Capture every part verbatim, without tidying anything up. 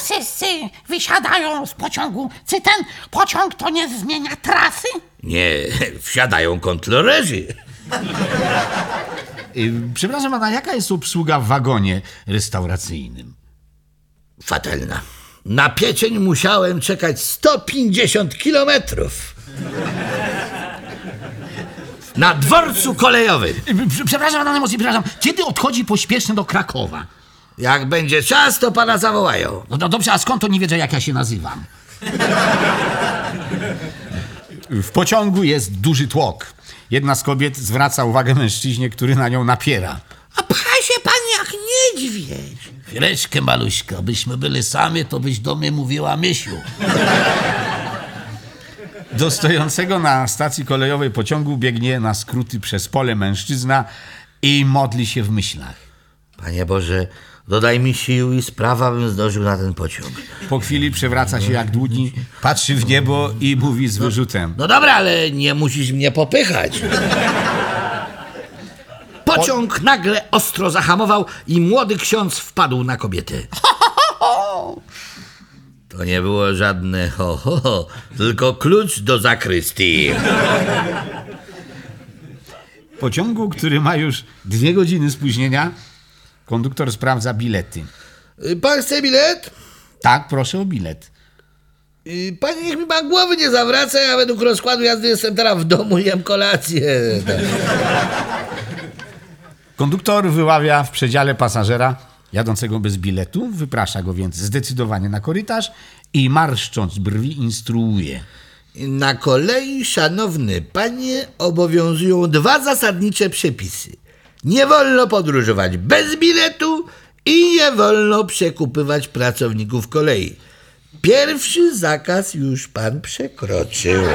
wszyscy wysiadają z pociągu. Czy ten pociąg to nie zmienia trasy? Nie, wsiadają kontrolerzy. Y, Przepraszam pana, jaka jest obsługa w wagonie restauracyjnym? Fatalna. Na pieczeń musiałem czekać sto pięćdziesiąt kilometrów. Na dworcu kolejowym. Y, Przepraszam pana najmocniej, przepraszam. Kiedy odchodzi pośpieszny do Krakowa? Jak będzie czas, to pana zawołają. No, no dobrze, a skąd to nie wiedzie, jak ja się nazywam? W pociągu jest duży tłok. Jedna z kobiet zwraca uwagę mężczyźnie, który na nią napiera. A pcha się pan jak niedźwiedź. Chwileczkę, maluśka, byśmy byli sami, to byś do mnie mówiła Mysiu. Do stojącego na stacji kolejowej pociągu biegnie na skróty przez pole mężczyzna i modli się w myślach. Panie Boże, dodaj mi sił i sprawa, bym zdążył na ten pociąg. Po chwili przewraca się jak długni, patrzy w niebo i mówi z wyrzutem. No dobra, ale nie musisz mnie popychać. Pociąg nagle ostro zahamował i młody ksiądz wpadł na kobietę. To nie było żadne ho, ho, ho, tylko klucz do zakrystii. W pociągu, który ma już dwie godziny spóźnienia, konduktor sprawdza bilety. Pan chce bilet? Tak, proszę o bilet. Panie, niech mi pan głowy nie zawraca, ja według rozkładu jazdy jestem teraz w domu i jem kolację. Konduktor wyławia w przedziale pasażera jadącego bez biletu, wyprasza go więc zdecydowanie na korytarz i marszcząc brwi instruuje. Na kolei, szanowny panie, obowiązują dwa zasadnicze przepisy. Nie wolno podróżować bez biletu i nie wolno przekupywać pracowników kolei. Pierwszy zakaz już pan przekroczył.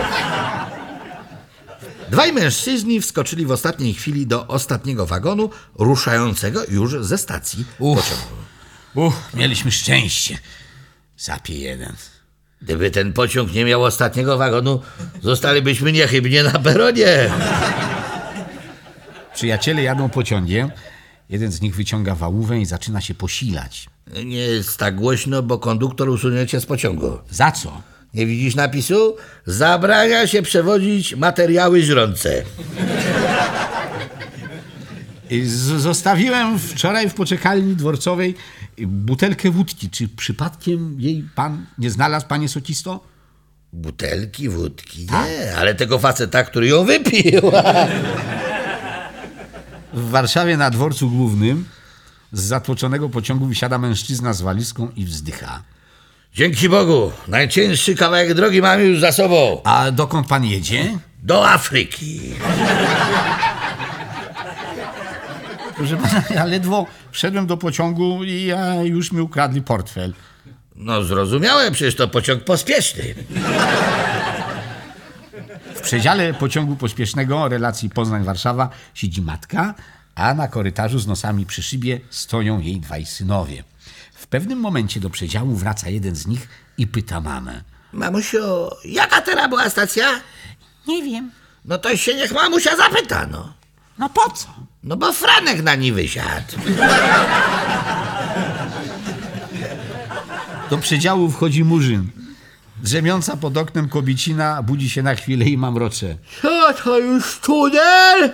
Dwaj mężczyźni wskoczyli w ostatniej chwili do ostatniego wagonu, ruszającego już ze stacji Uff. pociągu. Uch, mieliśmy szczęście. Zapie jeden. Gdyby ten pociąg nie miał ostatniego wagonu, zostalibyśmy niechybnie na peronie. Przyjaciele jadą pociągiem. Jeden z nich wyciąga wałówę i zaczyna się posilać. Nie jest tak głośno, bo konduktor usunie cię z pociągu. Za co? Nie widzisz napisu? Zabrania się przewozić materiały żrące. Z- zostawiłem wczoraj w poczekalni dworcowej butelkę wódki. Czy przypadkiem jej pan nie znalazł, panie Socisto? Butelki wódki? Nie, ale tego faceta, który ją wypił. W Warszawie na dworcu głównym z zatłoczonego pociągu wysiada mężczyzna z walizką i wzdycha. Dzięki Bogu, najcięższy kawałek drogi mamy już za sobą. A dokąd pan jedzie? Do Afryki. Proszę pana, ja ledwo wszedłem do pociągu i ja już mi ukradli portfel. No zrozumiałem, przecież to pociąg pospieszny. W przedziale pociągu pospiesznego relacji Poznań-Warszawa siedzi matka, a na korytarzu z nosami przy szybie stoją jej dwaj synowie. W pewnym momencie do przedziału wraca jeden z nich i pyta mamę. Mamusio, jaka teraz była stacja? Nie wiem. No to się niech mamusia zapyta, no. No po co? No bo Franek na niej wysiadł. Do przedziału wchodzi murzyn. Drzemiąca pod oknem kobiecina budzi się na chwilę i mamrocze. Co to już tunel?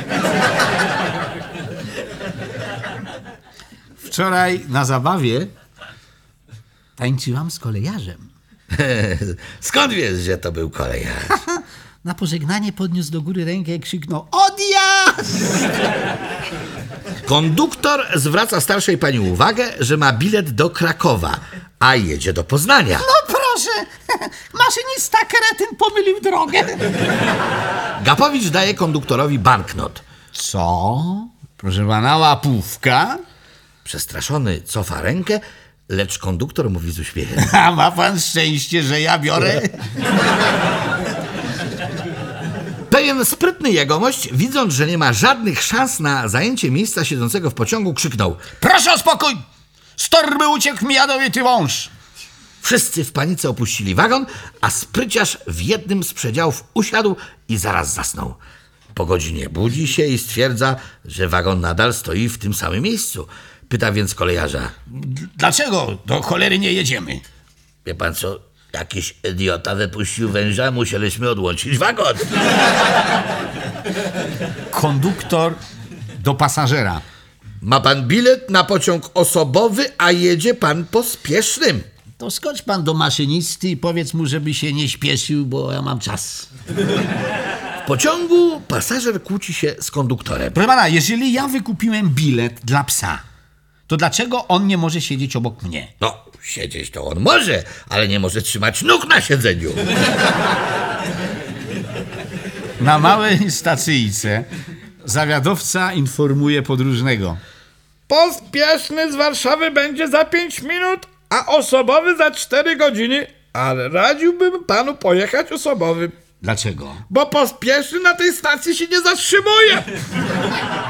Wczoraj na zabawie tańczyłam z kolejarzem. Skąd wiesz, że to był kolejarz? Na pożegnanie podniósł do góry rękę i krzyknął: odjazd! Konduktor zwraca starszej pani uwagę, że ma bilet do Krakowa, a jedzie do Poznania. No proszę, maszynista kretyn pomylił drogę. Gapowicz daje konduktorowi banknot. Co? Proszę pana, łapówka? Przestraszony cofa rękę, lecz konduktor mówi z uśmiechem. A ma pan szczęście, że ja biorę? Pewien sprytny jegomość, widząc, że nie ma żadnych szans na zajęcie miejsca siedzącego w pociągu, krzyknął: Proszę o spokój! Z torby uciekł mi jadowity wąż! Wszyscy w panice opuścili wagon, a spryciarz w jednym z przedziałów usiadł i zaraz zasnął. Po godzinie budzi się i stwierdza, że wagon nadal stoi w tym samym miejscu. Pyta więc kolejarza. Dlaczego do cholery nie jedziemy? Wie pan co? Jakiś idiota wypuścił węża, musieliśmy odłączyć wagon. Konduktor do pasażera. Ma pan bilet na pociąg osobowy, a jedzie pan pospiesznym. To skocz pan do maszynisty i powiedz mu, żeby się nie śpieszył, bo ja mam czas. W pociągu pasażer kłóci się z konduktorem. Proszę pana, jeżeli ja wykupiłem bilet dla psa, to dlaczego on nie może siedzieć obok mnie? No, siedzieć to on może, ale nie może trzymać nóg na siedzeniu. Na małej stacyjce zawiadowca informuje podróżnego. Pospieszny z Warszawy będzie za pięć minut, a osobowy za cztery godziny, ale radziłbym panu pojechać osobowym, Dlaczego? bo pospieszny na tej stacji się nie zatrzymuje.